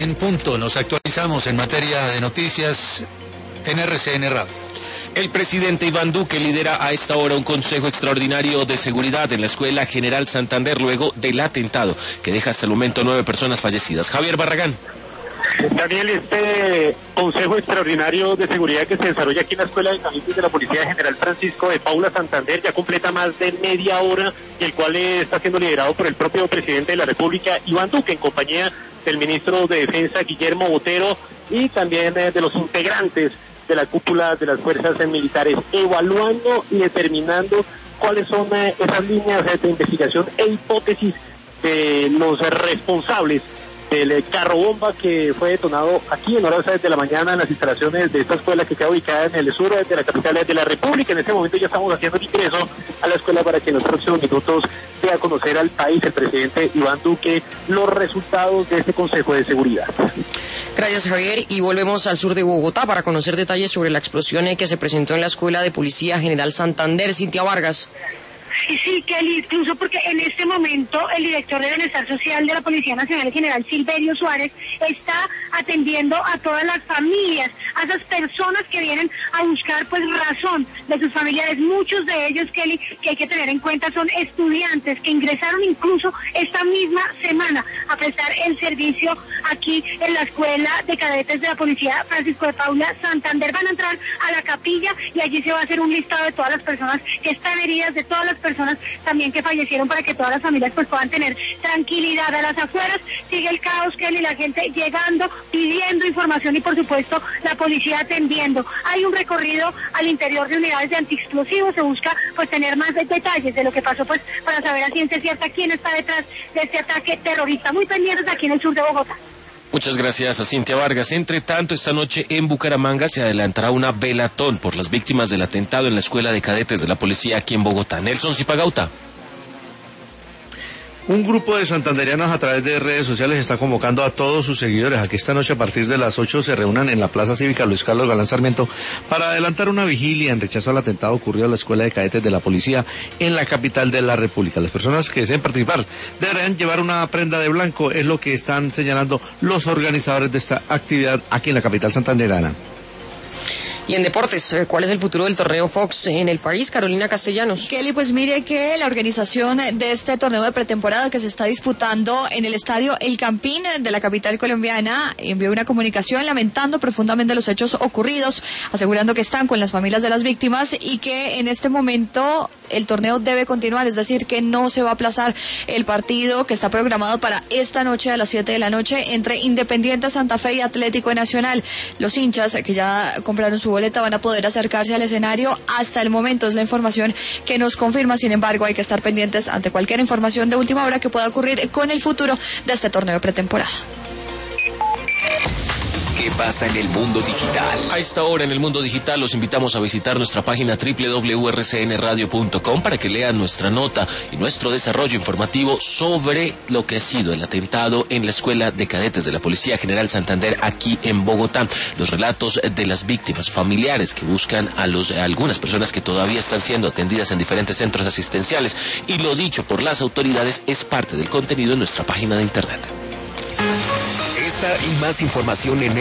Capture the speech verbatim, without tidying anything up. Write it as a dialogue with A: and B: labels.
A: En punto, nos actualizamos en materia de noticias en R C N Radio.
B: El presidente Iván Duque lidera a esta hora un consejo extraordinario de seguridad en la Escuela General Santander luego del atentado que deja hasta el momento nueve personas fallecidas. Javier Barragán.
C: Daniel, este Consejo Extraordinario de Seguridad que se desarrolla aquí en la Escuela de Caminos de la Policía General Francisco de Paula Santander ya completa más de media hora, y el cual está siendo liderado por el propio presidente de la República, Iván Duque, en compañía del ministro de Defensa, Guillermo Botero, y también eh, de los integrantes de la cúpula de las fuerzas militares, evaluando y determinando cuáles son eh, esas líneas de investigación e hipótesis de los responsables del carro bomba que fue detonado aquí en horas de la mañana en las instalaciones de esta escuela que queda ubicada en el sur de la capital de la República. En este momento ya estamos haciendo el ingreso a la escuela para que en los próximos minutos dé a conocer al país el presidente Iván Duque los resultados de este Consejo de Seguridad.
D: Gracias, Javier, y volvemos al sur de Bogotá para conocer detalles sobre la explosión que se presentó en la Escuela de Policía General Santander. Cintia Vargas.
E: Y sí, Kelly, incluso porque en este momento el director de Bienestar Social de la Policía Nacional, el general Silverio Suárez, está atendiendo a todas las familias, a esas personas que vienen a buscar pues razón de sus familiares. Muchos de ellos, Kelly, que hay que tener en cuenta, son estudiantes que ingresaron incluso esta misma semana a prestar el servicio aquí en la Escuela de Cadetes de la Policía Francisco de Paula Santander. Van a entrar a la capilla y allí se va a hacer un listado de todas las personas que están heridas, de todas las personas también que fallecieron, para que todas las familias pues puedan tener tranquilidad. A las afueras sigue el caos, Kelly, la gente llegando, pidiendo información y por supuesto la policía atendiendo. Hay un recorrido al interior de unidades de antiexplosivos, se busca pues tener más de detalles de lo que pasó, pues para saber a ciencia cierta quién está detrás de este ataque terrorista. Muy pendientes aquí en el sur de Bogotá.
B: Muchas gracias a Cintia Vargas. Entre tanto, esta noche en Bucaramanga se adelantará una velatón por las víctimas del atentado en la Escuela de Cadetes de la Policía aquí en Bogotá. Nelson Zipagauta.
F: Un grupo de santanderianos a través de redes sociales está convocando a todos sus seguidores a que esta noche a partir de las ocho se reúnan en la Plaza Cívica Luis Carlos Galán Sarmiento para adelantar una vigilia en rechazo al atentado ocurrido en la Escuela de Cadetes de la Policía en la capital de la República. Las personas que deseen participar deberán llevar una prenda de blanco, es lo que están señalando los organizadores de esta actividad aquí en la capital santanderana.
D: Y en deportes, ¿cuál es el futuro del torneo Fox en el país? Carolina Castellanos.
G: Kelly, pues mire que la organización de este torneo de pretemporada que se está disputando en el estadio El Campín de la capital colombiana envió una comunicación lamentando profundamente los hechos ocurridos, asegurando que están con las familias de las víctimas y que en este momento el torneo debe continuar, es decir, que no se va a aplazar el partido que está programado para esta noche a las siete de la noche entre Independiente Santa Fe y Atlético Nacional. Los hinchas que ya compraron su boleta van a poder acercarse al escenario. Hasta el momento es la información que nos confirma. Sin embargo, hay que estar pendientes ante cualquier información de última hora que pueda ocurrir con el futuro de este torneo de pretemporada.
H: ¿Qué pasa en el mundo digital?
B: A esta hora en el mundo digital los invitamos a visitar nuestra página doble u doble u doble u punto r c n radio punto com para que lean nuestra nota y nuestro desarrollo informativo sobre lo que ha sido el atentado en la Escuela de Cadetes de la Policía General Santander aquí en Bogotá. Los relatos de las víctimas, familiares que buscan a, los, a algunas personas que todavía están siendo atendidas en diferentes centros asistenciales, y lo dicho por las autoridades es parte del contenido en nuestra página de internet.
H: Esta y más información en